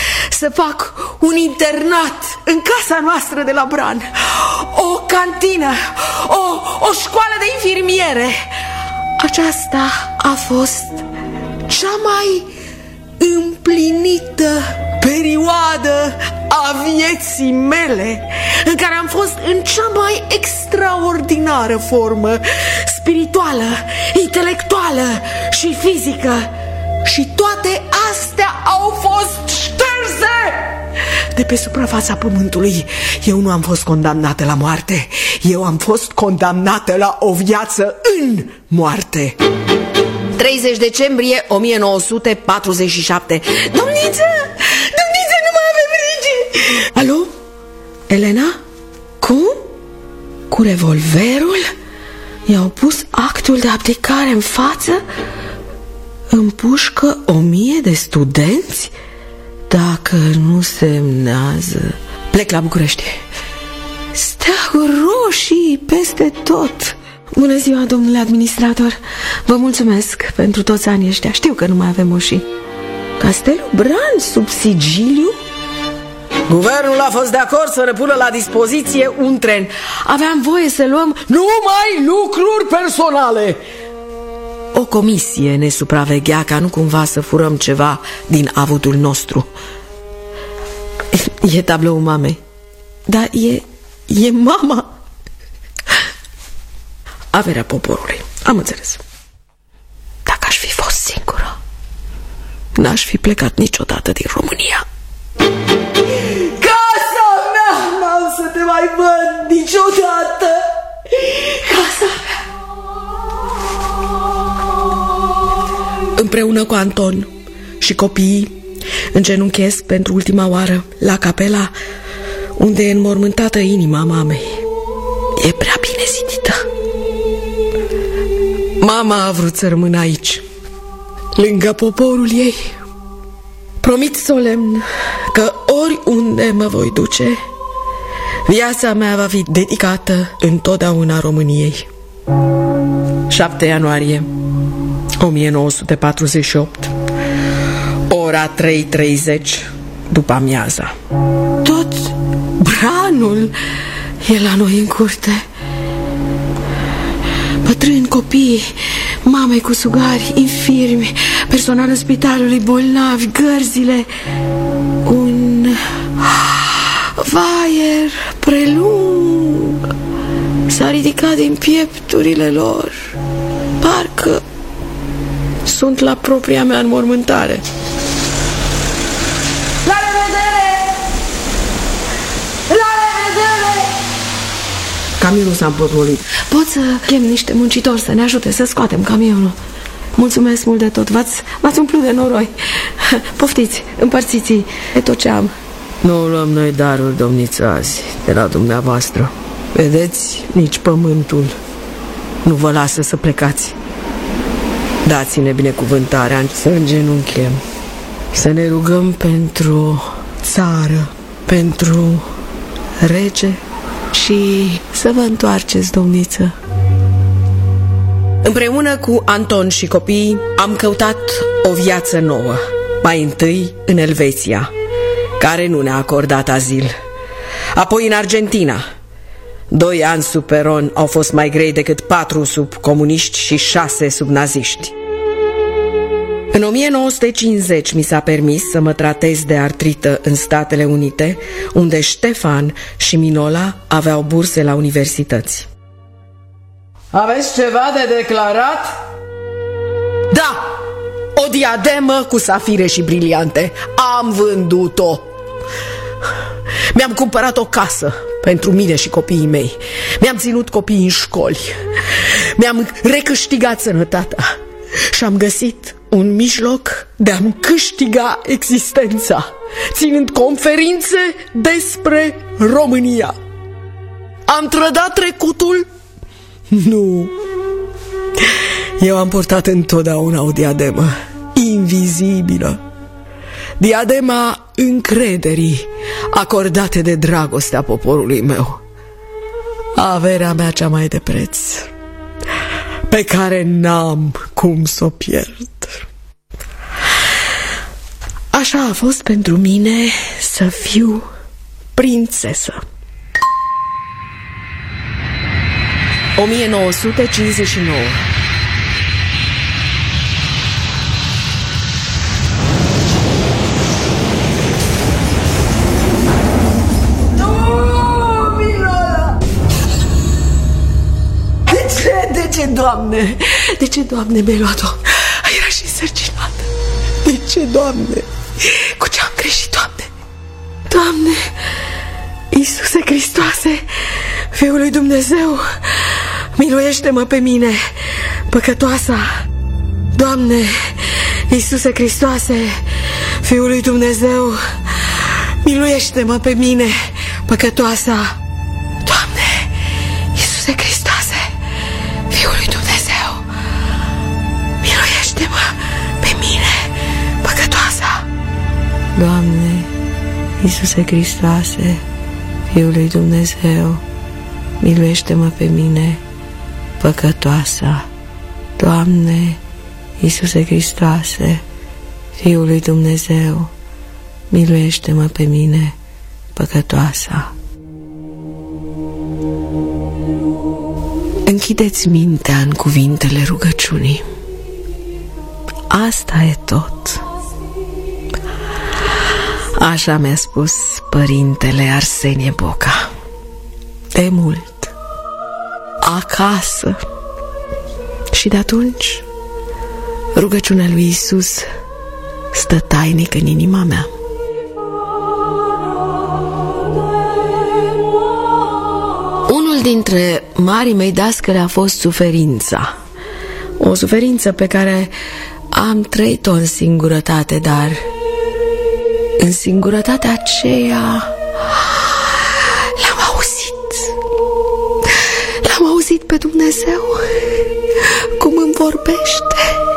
să fac un internat în casa noastră de la Bran, o cantină, o școală de infirmiere. Aceasta a fost cea mai împlinită perioadă a vieții mele, în care am fost în cea mai extraordinară formă spirituală, intelectuală și fizică. Și toate astea au fost șterse de pe suprafața pământului. Eu nu am fost condamnată la moarte, eu am fost condamnată la o viață în moarte. 30 decembrie 1947. Domniță, nu mai avem rege. Alo? Elena? Cum? Cu revolverul? I-au pus actul de abdicare în față? Împușcă 1000 de studenți? Dacă nu semnează... Plec la București. Steaguri roșii peste tot. Bună ziua, domnule administrator. Vă mulțumesc pentru toți anii ăștia. Știu că nu mai avem moșii. Castelul Bran sub sigiliu? Guvernul a fost de acord să repună la dispoziție un tren. Aveam voie să luăm numai lucruri personale. O comisie ne supraveghea ca nu cumva să furăm ceva din avutul nostru. E tabloul mamei. Dar e mama. Averea poporului. Am înțeles. Dacă aș fi fost singură, n-aș fi plecat niciodată din România. Casa mea! N-am să te mai văd niciodată! Casa mea! Împreună cu Anton și copiii îngenunchez pentru ultima oară la capela unde e înmormântată inima mamei. E prea bine zidită. Mama a vrut să rămână aici, lângă poporul ei. Promit solemn că oriunde mă voi duce, viața mea va fi dedicată întotdeauna României. 7 ianuarie 1948, ora 3:30 după amiaza. Tot Branul e la noi în curte. Bătrâni, copii, mame cu sugari, infirmi, personalul spitalului, bolnavi, gărzile. Un vaier prelung s-a ridicat din piepturile lor. Parcă sunt la propria mea înmormântare. La revedere! La revedere! Camionul s-a împotmolit. Pot să chem niște muncitori să ne ajute să scoatem camionul. Mulțumesc mult de tot. V-ați umplut de noroi. Poftiți, împărțiți-i tot ce am. Nu luăm noi daruri, domniță, azi de la dumneavoastră. Vedeți, nici pământul nu vă lasă să plecați. Dați-ne binecuvântarea să îngenunchem, să ne rugăm pentru țară, pentru rege și să vă întoarceți, domniță. Împreună cu Anton și copiii am căutat o viață nouă, mai întâi în Elveția, care nu ne-a acordat azil, apoi în Argentina. 2 ani sub peron au fost mai grei decât 4 sub comuniști și 6 sub naziști. În 1950 mi s-a permis să mă tratez de artrită în Statele Unite, unde Ștefan și Minola aveau burse la universități. Aveți ceva de declarat? Da! O diademă cu safire și briliante. Am vândut-o. Mi-am cumpărat o casă pentru mine și copiii mei. Mi-am ținut copiii în școli. Mi-am recâștigat sănătatea. Și am găsit un mijloc de a-mi câștiga existența, ținând conferințe despre România. Am trădat trecutul? Nu. Eu am purtat întotdeauna o diademă invizibilă, diadema încrederii acordate de dragostea poporului meu, averea mea cea mai de preț, pe care n-am cum să o pierd. Așa a fost pentru mine să fiu prințesă. 1959. De ce, Doamne? De ce, Doamne, mi-ai luat-o? Era și însărcinată. De ce, Doamne? Cu ce am greșit, Doamne? Doamne, Iisuse Hristoase, Fiul lui Dumnezeu, miluiește-mă pe mine, păcătoasa. Doamne, Iisuse Hristoase, Fiul lui Dumnezeu, miluiește-mă pe mine, păcătoasa. Doamne, Iisuse Hristoase, Fiul lui Dumnezeu, miluiește-mă pe mine, păcătoasa. Doamne, Iisuse Hristoase, Fiul lui Dumnezeu, miluiește-mă pe mine, păcătoasa. Doamne, Iisuse Hristoase, Fiul lui Dumnezeu, miluiește-mă pe mine, păcătoasa. Închideți mintea în cuvintele rugăciunii. Asta e tot. Așa mi-a spus părintele Arsenie Boca. De mult. Acasă. Și de atunci rugăciunea lui Iisus stă tainic în inima mea. Unul dintre marii mei dascăli a fost suferința. O suferință pe care am trăit-o în singurătate, dar în singurătatea aceea l-am auzit pe Dumnezeu cum îmi vorbește.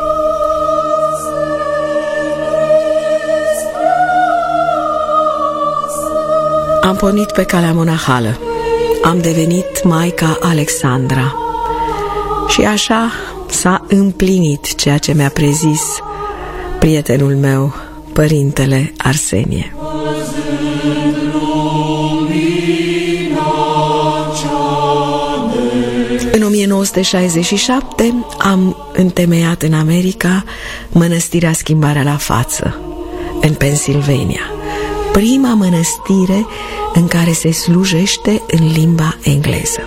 Am pornit pe calea monahală. Am devenit Maica Alexandra. Și așa s-a împlinit ceea ce mi-a prezis prietenul meu, părintele Arsenie. În 1967 am întemeiat în America mănăstirea Schimbarea la Față, în Pennsylvania, prima mănăstire în care se slujește în limba engleză.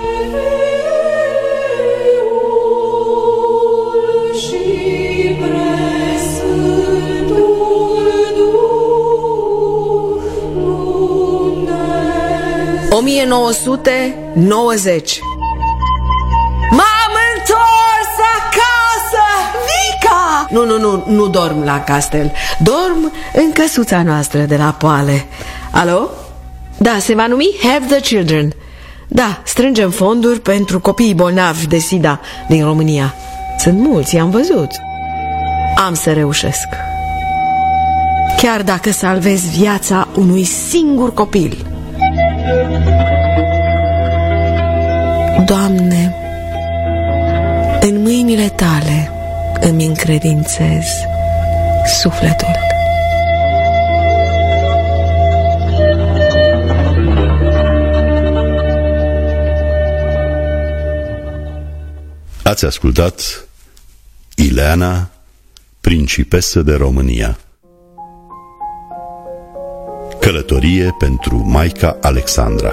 ...1990. M-am întors acasă! Vica! Nu dorm la castel. Dorm în căsuța noastră de la Poale. Alo? Da, se va numi Have the Children. Da, strângem fonduri pentru copiii bolnavi de SIDA din România. Sunt mulți, i-am văzut. Am să reușesc. Chiar dacă salvez viața unui singur copil. Doamne, în mâinile Tale îmi încredințez sufletul. Ați ascultat Ileana, principesă de România. Călătorie pentru Maica Alexandra.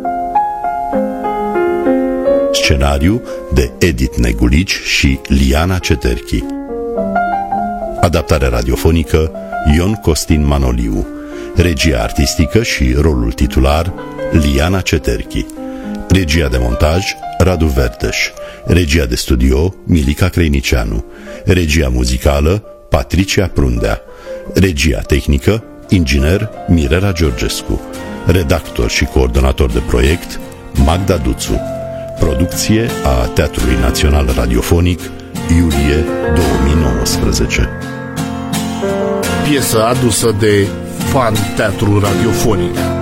Scenariu de Edith Negulici și Liana Ceterchi. Adaptare radiofonică Ion Costin Manoliu. Regia artistică și rolul titular Liana Ceterchi. Regia de montaj Radu Verteș. Regia de studio Milica Creinicianu. Regia muzicală Patricia Prundea. Regia tehnică inginer Mirela Georgescu. Redactor și coordonator de proiect Magda Duțu. Producție a Teatrului Național Radiofonic, iulie 2019. Piesă adusă de Fan Teatru Radiofonic.